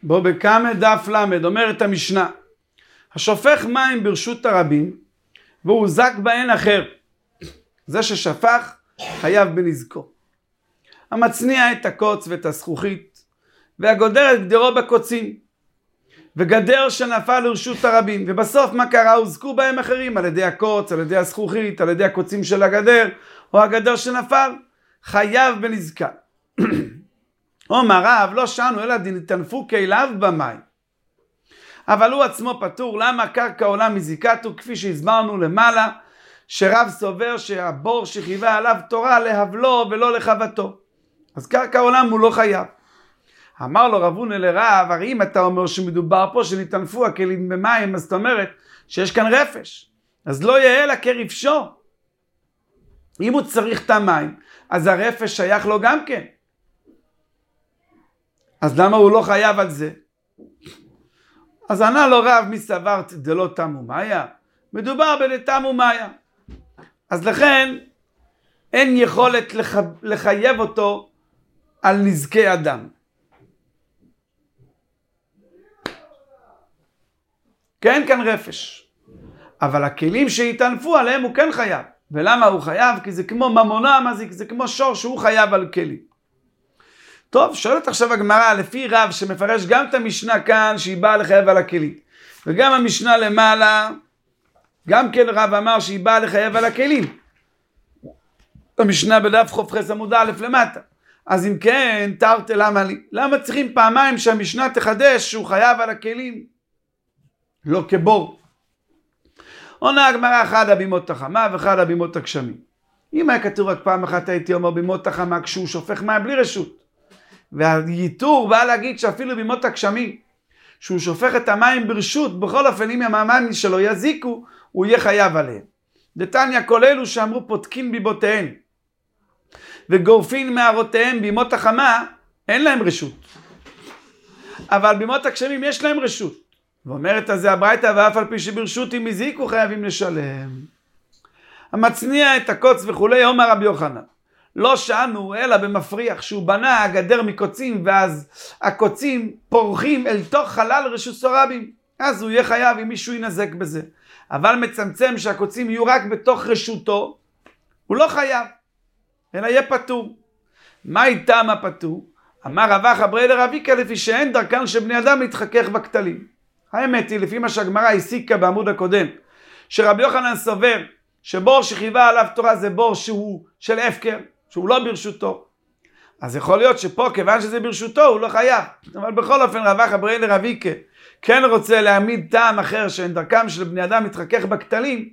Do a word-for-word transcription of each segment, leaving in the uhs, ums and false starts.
בו בקמא דף למד, אומרת המשנה, השופך מים ברשות הרבים, והוא זק בהן אחר. זה ששפך חייב בנזקו. המצניע את הקוץ ואת הזכוכית, והגודר את גדרו בקוצים, וגדר שנפל לרשות הרבים, ובסוף מה קרה? הוזקו בהם אחרים, על ידי הקוץ, על ידי הזכוכית, על ידי הקוצים של הגדר, או הגדר שנפל, חייב בנזקה. אומר רב, לא שענו אלא נטנפו כליו במים. אבל הוא עצמו פטור. למה? קרקע עולה מזיקתו, כפי שהסברנו למעלה, שרב סובר שהבור שחיווה עליו תורה להבלו ולא לחבתו. אז קרקע עולם הוא לא חייב. אמר לו רב הונא לרב, הרי אם אתה אומר שמדובר פה שנטנפו הכלים במים, אז זאת אומרת שיש כאן רפש. אז לא יהיה אלא כרפשו. אם הוא צריך את המים, אז הרפש שייך לו גם כן. אז למה הוא לא חייב על זה? אז ענה לו רב, מי סברת דלא תמו מאיה? מדובר בלתמו מאיה. אז לכן אין יכולת לח... לחייב אותו על נזקי אדם. כן כאן רפש. אבל הכלים שהתענפו עליהם הוא כן חייב. ולמה הוא חייב? כי זה כמו ממונה, מה זה? זה כמו שור שהוא חייב על כלים. טוב, שואלת עכשיו הגמרא, לפי רב שמפרש גם את המשנה כאן שהיא באה לחייב על הכלים, וגם המשנה למעלה, גם כן רב אמר שהיא באה לחייב על הכלים. המשנה בדף ח"ח עמוד א' למטה. אז אם כן, תרתי למה לי? למה צריכים פעמיים שהמשנה תחדש שהוא חייב על הכלים? לא כבור. עונה הגמרא, אחד הבימות החמה ואחד הבימות הגשמים. אם היה כתוב רק פעם אחת הייתי אומר בימות החמה כשהוא שופך מים בלי רשות. והייתור בא להגיד שאפילו בימות הגשמים, שהוא שופך את המים ברשות, בכל אופן אם המאמן שלו יזיקו, הוא יהיה חייב עליהם. דתניא כל אלו שאמרו פותקין ביבותיהם, וגורפין מערותיהם בימות החמה, אין להם רשות. אבל בימות הגשמים יש להם רשות. ואומרת אז זה הברייתא, ואף על פי שברשות אם הזיקו חייבים לשלם. המצניע את הקוץ וכולי, אומר רבי יוחנן. לא שענו אלא במפריח שהוא בנה הגדר מקוצים, ואז הקוצים פורחים אל תוך חלל רשות סורבים. אז הוא יהיה חייב אם מישהו ינזק בזה. אבל מצמצם שהקוצים יהיו רק בתוך רשותו, הוא לא חייב, אלא יהיה פטור. מה איתם הפטור? אמר רב אחא ברי לרב יקרא, לפי שאין דרכן של בני אדם להתחכך בכתלים. האמת היא, לפי מה שהגמרא הסיקה בעמוד הקודם, שרבי יוחנן סובר שבור שחיווה עליו תורה זה בור שהוא של הפקר, שהוא לא ברשותו. אז יכול להיות שפה, כיוון שזה ברשותו, הוא לא חייב. אבל בכל אופן, רב אחא ברי לרב יקרא כן רוצה להעמיד טעם אחר שאין דרכם של בני אדם להתחכך בכתלים,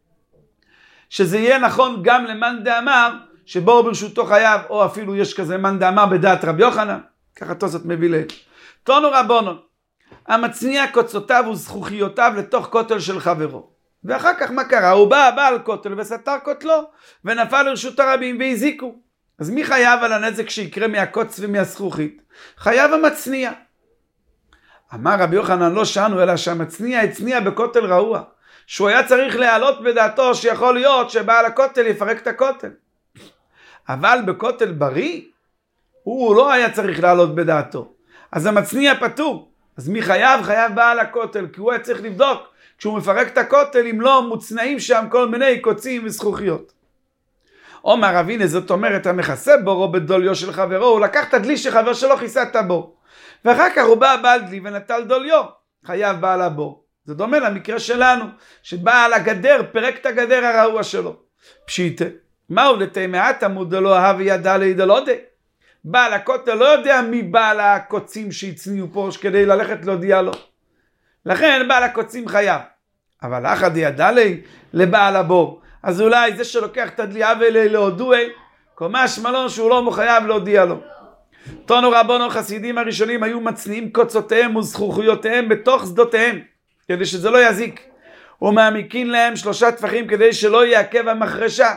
שזה יהיה נכון גם למאן דאמר שבור ברשותו חייב, או אפילו יש כזה מאן דאמר בדעת רבי יוחנן. ככה תוספות מביא להם. תנו רבונן, המצניע קוצותיו וזכוכיותיו לתוך כותל של חברו. ואחר כך מה קרה? הוא בא בעל כותל וסתר כותלו, ונפל לרשות הרבים והזיקו. אז מי חייב על הנזק שיקרה מהקוץ ומהזכוכית? חייב המצניע. אמר רבי יוחנן, לא שענו אלא שהמצניע הצניע בכותל רעוע, שהוא היה צריך להעלות בדעתו שיכול להיות שבעל הכותל יפרק את הכותל. אבל בכותל בריא, הוא לא היה צריך להעלות בדעתו. אז המצניע פטור. אז מי חייב? חייב בעל הכותל, כי הוא היה צריך לבדוק כשהוא מפרק את הכותל אם לא מוצנעים שם כל מיני קוצים וזכוכיות. אומר רב הנה, זאת אומרת המכסה בורו בדוליו של חברו, הוא לקח את הדלי שחבר שלו כיסה את הבור, ואחר כך הוא בא בעל דלי ונטל דוליו, חייב בעל הבור. זה דומה למקרה שלנו, שבעל הגדר פרק את הגדר הרעוע שלו. פשיטה, מהו לתימאת עמוד דלו אהב ידע לידלודה? בעל הכותל לא יודע מי בעל הקוצים שהצניעו פה כדי ללכת להודיע לו. לכן בעל הקוצים חייב. אבל אחד ידע לי לבעל הבור. אז אולי זה שלוקח את הדלי אבלי להודוי, קומש מלון שהוא לא מחייב להודיע לו. תנו רבנו חסידים הראשונים היו מצניעים קוצותיהם וזכוכיותיהם בתוך שדותיהם, כדי שזה לא יזיק. ומעמיקים להם שלושה טפחים כדי שלא יעכב המחרשה.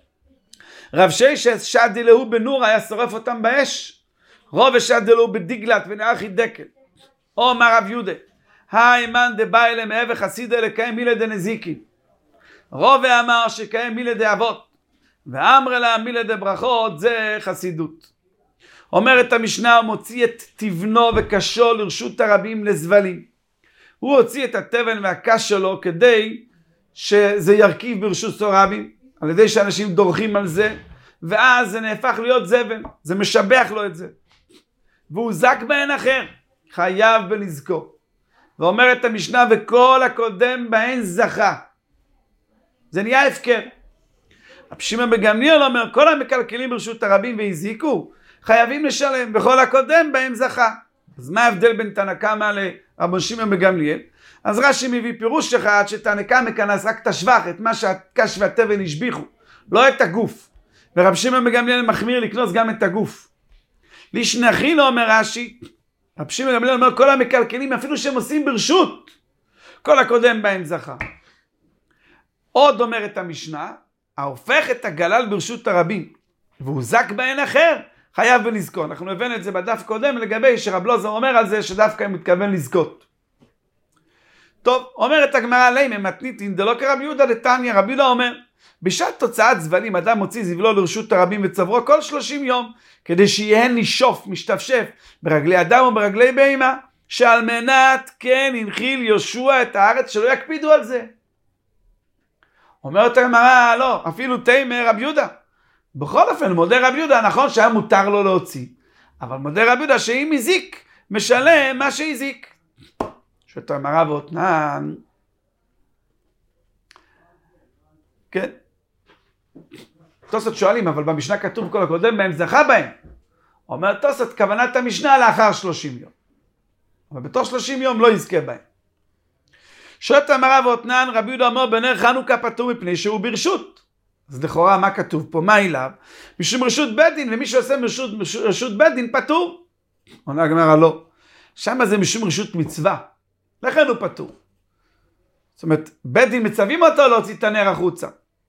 רב ששת שדלהו בנור היה שורף אותם באש. רוב שדלהו בדיגלת ונאחי דקל. אומר רב יהודה, האימן דבא אלה מהווה חסידה לקיים מילה דנזיקין. רוב אמר שקיים מילה דאבות, ואמר לה מילה דברכות, זה חסידות. אומרת המשנה, הוא מוציא את תבנו וקשו לרשות הרבים לזבלים. הוא הוציא את התבן והקש שלו כדי שזה ירכיב ברשות הרבים, על ידי שאנשים דורכים על זה, ואז זה נהפך להיות זבל, זה משבח לו את זה. והוא זק בהן אחר, חייב בנזקו. ואומרת המשנה, וכל הקודם בהן זכה. זה נהיה הפקר. רבי שמעון בן גמליאל אומר, כל המקלקלים ברשות הרבים והזיקו, חייבים לשלם, וכל הקודם בהם זכה. אז מה ההבדל בין תנא קמא לרבי שמעון בן גמליאל? אז רש"י מביא פירוש אחד, שתנא קמא כנס רק את השבח, את מה שהקש והתבן השביחו, לא את הגוף. ורבי שמעון בן גמליאל מחמיר לקנוס גם את הגוף. לישנכי לא אומר רש"י, רבי שמעון בן גמליאל אומר, כל המקלקלים, אפילו שהם עושים ברשות, כל הקודם בהם זכה. עוד אומרת המשנה, ההופך את הגלל ברשות הרבים, והוא זק בהן אחר, חייב בנזקו. אנחנו הבאנו את זה בדף קודם, לגבי שרב לוזר אומר על זה, שדווקא הוא מתכוון לזכות. טוב, אומרת הגמרא, לימה מתניתין דלא כרבי יהודה דתניא. רבי יהודה אומר, בשעת תוצאת זבלים, אדם מוציא זבלו לרשות הרבים וצברו כל שלושים יום, כדי שיהן נשוף, משתפשף, ברגלי אדם או ברגלי בהמה, שעל מנת כן הנחיל יהושע את הארץ, שלא יקפידו על זה. אומרת הגמרא, לא, אפילו תימא רבי יהודה. בכל אופן, מודה רבי יהודה, נכון שהיה מותר לו להוציא, אבל מודה רבי יהודה שאם הזיק, משלם מה שהזיק. שואלת הגמרא ואתנן, כן, תוספות שואלים, אבל במשנה כתוב כל הקודם בהם זכה בהם. אומר תוספות, כוונת המשנה לאחר שלושים יום, אבל בתוך שלושים יום לא יזכה בהם. שואלת הגמרא ואתנן, רבי יהודה אומר, בנר חנוכה פטור מפני שהוא ברשות. אז לכאורה מה כתוב פה? מה אליו? משום רשות בית דין, ומי שעושה רשות, רשות בית דין פטור. עונה הגמרא לא. שם זה משום רשות מצווה. לכן הוא פטור. זאת אומרת, בית דין מצווים אותו להוציא את הנר החוצה.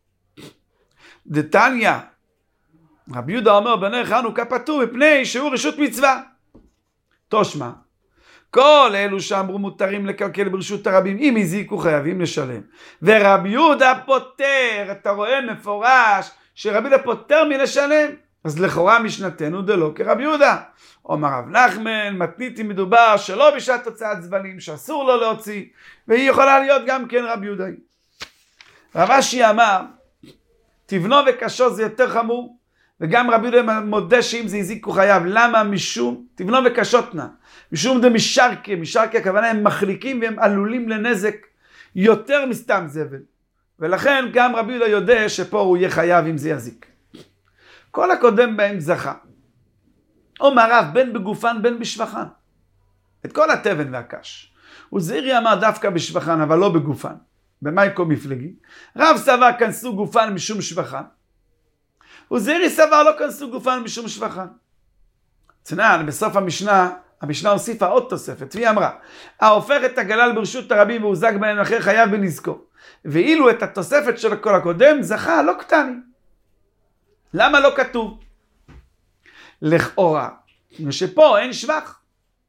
דתניא, רבי יהודה אומר, בנר חנוכה פטור מפני שהוא רשות מצווה. תושמע, כל אלו שאמרו מותרים לקלקל ברשות הרבים, אם הזיקו חייבים לשלם. ורבי יהודה פוטר, אתה רואה מפורש שרבי יהודה פוטר מלשלם. אז לכאורה משנתנו דלא כרבי יהודה. אומר רב נחמן, מתניתין מדובר שלא בשעת הוצאת זבלים, שאסור לו להוציא, והיא יכולה להיות גם כן רבי יהודה. רב אשי אמר, תבנו וקשו זה יותר חמור, וגם רבי יהודה מודה שאם זה הזיקו חייב. למה? משום, תבנו וקשותנה. משום דה משרקה, משרקה הכוונה הם מחליקים והם עלולים לנזק יותר מסתם זבל. ולכן גם רבי יהודה יודע שפה הוא יהיה חייב אם זה יזיק. כל הקודם בהם זכה. אומר רב, בין בגופן בין בשבחן. את כל התבן והקש. וזעירי אמר דווקא בשבחן, אבל לא בגופן. במייקו מפלגי. רב סבר כנסו גופן משום שבחן. וזעירי סבר לא כנסו גופן משום שבחן. צנן, בסוף המשנה, המשנה הוסיפה עוד תוספת, והיא אמרה, ההופך את הגלל ברשות הרבים והוזק בהם אחר חייב בנזקו. ואילו את התוספת של כל הקודם זכה, לא קטני. למה לא כתוב? לכאורה, שפה אין שבח.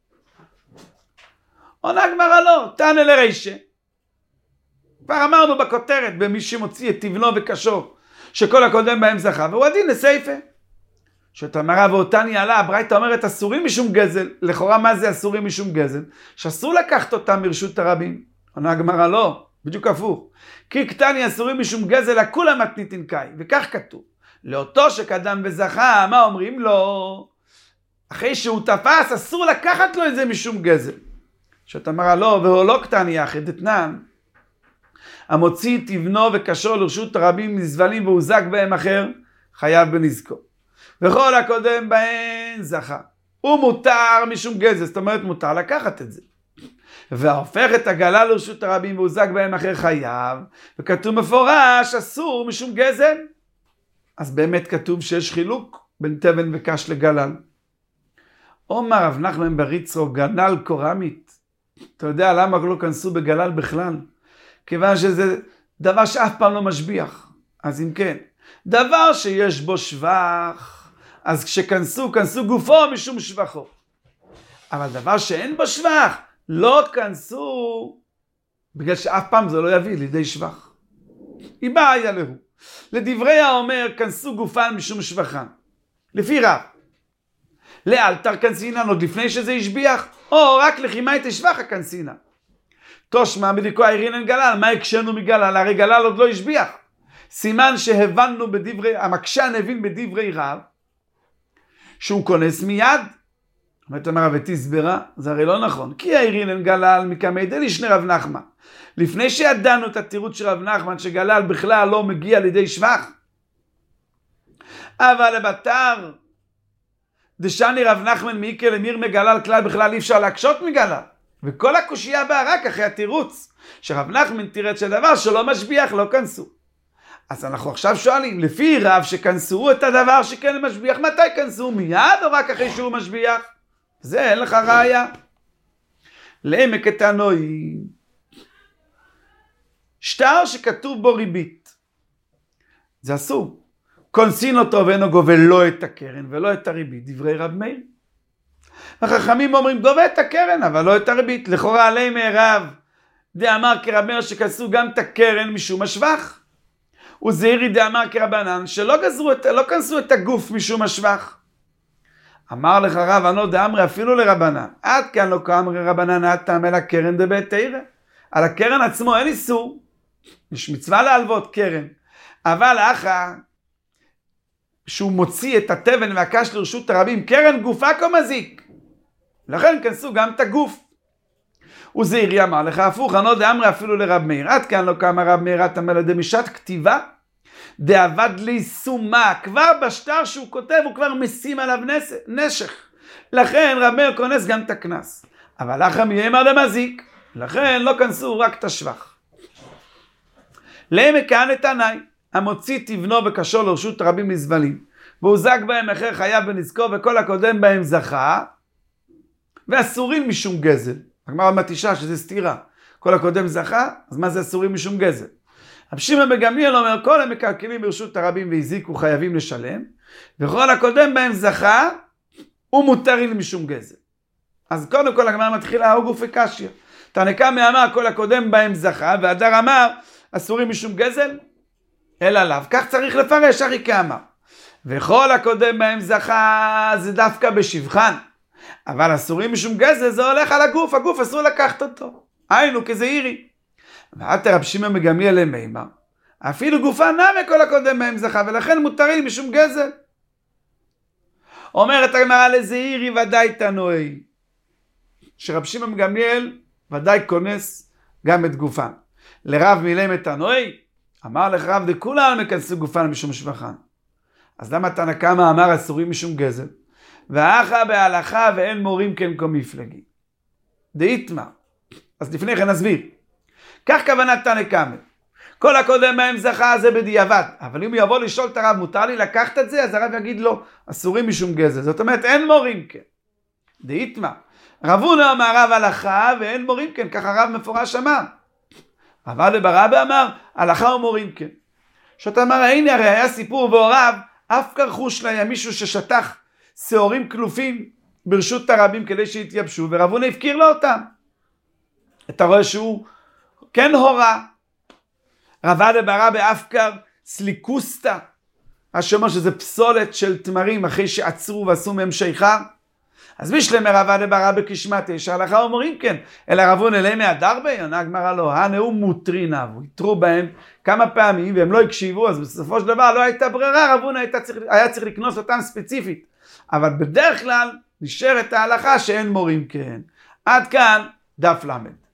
עונה הגמרא לא, תענה לרישה. כבר אמרנו בכותרת, במי שמוציא את תבנו וקשו, שכל הקודם בהם זכה, והוא הדין לסייפה. שאת אמרה ואותני עלה, הברייתא אומרת אסורים משום גזל. לכאורה מה זה אסורים משום גזל? שאסור לקחת אותם מרשות הרבים. עונה הגמרא לא, בדיוק הפוך. כי קטני אסורים משום גזל, הכולה מתניתין קאי. וכך כתוב. לאותו שקדם וזכה, מה אומרים לו? אחרי שהוא תפס, אסור לקחת לו את זה משום גזל. שאת אמרה לא, והוא לא קטני יחד, אתנן. המוציא תבנו וקשו לרשות הרבים מזבלים והוזק בהם אחר, חייב בנזקו. וכל הקודם בהן זכה. הוא מותר משום גזל, זאת אומרת מותר לקחת את זה. וההופך את הגלה לרשות הרבים והוזק בהם אחר חייב, וכתוב מפורש אסור משום גזל. אז באמת כתוב שיש חילוק בין תבן וקש לגלל. אומר רב נחמן בר יצחק, גלל קורמית. אתה יודע למה לא כנסו בגלל בכלל? כיוון שזה דבר שאף פעם לא משביח. אז אם כן, דבר שיש בו שבח, אז כשכנסו, כנסו גופו משום שבחו. אבל דבר שאין בו שבח, לא כנסו, בגלל שאף פעם זה לא יביא לידי שבח. היא בעיה להו. לדברי האומר, כנסו גופן משום שבחן. לפי רב. לאלתר קנסינן, עוד לפני שזה השביח, או רק לחימה את השבח הקנסינן. תושמע בדיקו האירינן גלל, מה הקשנו מגלל? הרי גלל עוד לא השביח. סימן שהבנו בדברי, המקשן הבין בדברי רב, שהוא כונס מיד. אומרת אמרה ותסברה, זה הרי לא נכון. כי האירינן גלל מקמי דלישני רב נחמן. לפני שידענו את התירוץ של רב נחמן, שגלל בכלל לא מגיע לידי שבח. אבל לבטר, דשני רב נחמן מאיקר למיר מגלל כלל בכלל אי אפשר להקשות מגלל. וכל הקושייה באה רק אחרי התירוץ. שרב נחמן תירץ שדבר שלא משביח לא כנסו. אז אנחנו עכשיו שואלים, לפי רב שכנסו את הדבר שכן משביח, מתי כנסו? מיד או רק אחרי שהוא משביח? זה אין לך ראיה. לעמק התנוי. שטר שכתוב בו ריבית. זה אסור. קונסין אותו ואינו גובה לא את הקרן ולא את הריבית. דברי רב מאיר. החכמים אומרים גובה את הקרן אבל לא את הריבית. לכאורה עלי מהרב דאמר כרב מאיר שכנסו גם את הקרן משום השבח. וזעירי דאמר כרבנן שלא גזרו את, לא כנסו את הגוף משום השבח. אמר לך רב ענו דאמרי אפילו לרבנן. עד כאן לא כאמרי רבנן עד טעם אל הקרן דבית תירא. על הקרן עצמו אין איסור. יש מצווה להלוות קרן. אבל אחא שהוא מוציא את התבן והקש לרשות הרבים, קרן גופה כמזיק. לכן כנסו גם את הגוף. וזעירי אמר לך הפוך, ענו דאמרי אפילו לרב מאיר. עד כאן לא כאמר רב מאיר עד על דמשת כתיבה, דאבד ליישומה. כבר בשטר שהוא כותב הוא כבר משים עליו נשך. לכן רב מאיר כונס גם את הכנס. אבל אחא מיימר למזיק. לכן לא כנסו רק את השבח. לעמק כהנא תנאי, המוציא תבנו וקשור לרשות רבים מזבלים, והוזק בהם אחר חייב ונזקו, וכל הקודם בהם זכה, ואסורים משום גזל. הגמרא מתישה שזה סתירה. כל הקודם זכה, אז מה זה אסורים משום גזל? רבי שמעון בן גמליאל אומר, כל המקלקלים ברשות הרבים והזיקו חייבים לשלם, וכל הקודם בהם זכה, ומותרים משום גזל. אז קודם כל הגמרא מתחילה, הוא גופי קשיא. תנא קמא אמר, כל הקודם בהם זכה, והדר אמר, אסורים משום גזל, אלא לאו. כך צריך לפרש, אריקה אמר. וכל הקודם בהם זכה, זה דווקא בשבחן. אבל אסורים משום גזל, זה הולך על הגוף, הגוף אסור לקחת אותו. היינו כזעירי. ועד רבי שמעון בן גמליאל למימר, אפילו גופה נמי כל הקודם בהם זכה, ולכן מותרים משום גזל. אומרת הגמרא לזעירי ודאי תנועי. שרבי שמעון בן גמליאל ודאי כונס גם את גופן. לרב מילם את תנועי, אמר לך רב דכולם מכנסו גופן משום שבחן. אז למה תנא קמא אמר אסורים משום גזל? ואחא בהלכה ואין מורים כן כמפלגי. דאיתמר. אז לפני כן נסביר. כך כוונת תנא קמא. כל הקודם בהם זכה זה בדיעבד. אבל אם הוא יבוא לשאול את הרב, מותר לי לקחת את זה? אז הרב יגיד לו, אסורים משום גזל. זאת אומרת, אין מורים כן. דאיתמר. רב הונא אמר רב הלכה ואין מורים כן. כך הרב מפורש אמר. רב אבא בר אבא אמר, הלכה ומורים כן. שאתה אמר, הנה הרי היה סיפור והוריו, אף קרחוש לה, היה מישהו ששטח שעורים כלופים ברשות הרבים כדי שיתייבשו, ורב הונא הפקיר לו אותם. אתה רואה שהוא כן הורה. רב אבא בר אבא אפקר סליקוסטה, השומר שזה פסולת של תמרים אחרי שעצרו ועשו מהם שיכר. אז בשלמה רב אבא בר אבא כשמע תשע הלכה ומורים כן, אלא רב הונא ליה מהדרבי, עונה הגמרא לו, הנאום מוטרין אבו, יתרו בהם כמה פעמים והם לא הקשיבו, אז בסופו של דבר לא הייתה ברירה, רב הונא היה צריך לקנוס אותם ספציפית. אבל בדרך כלל נשארת ההלכה שאין מורים כן. עד כאן דף למד.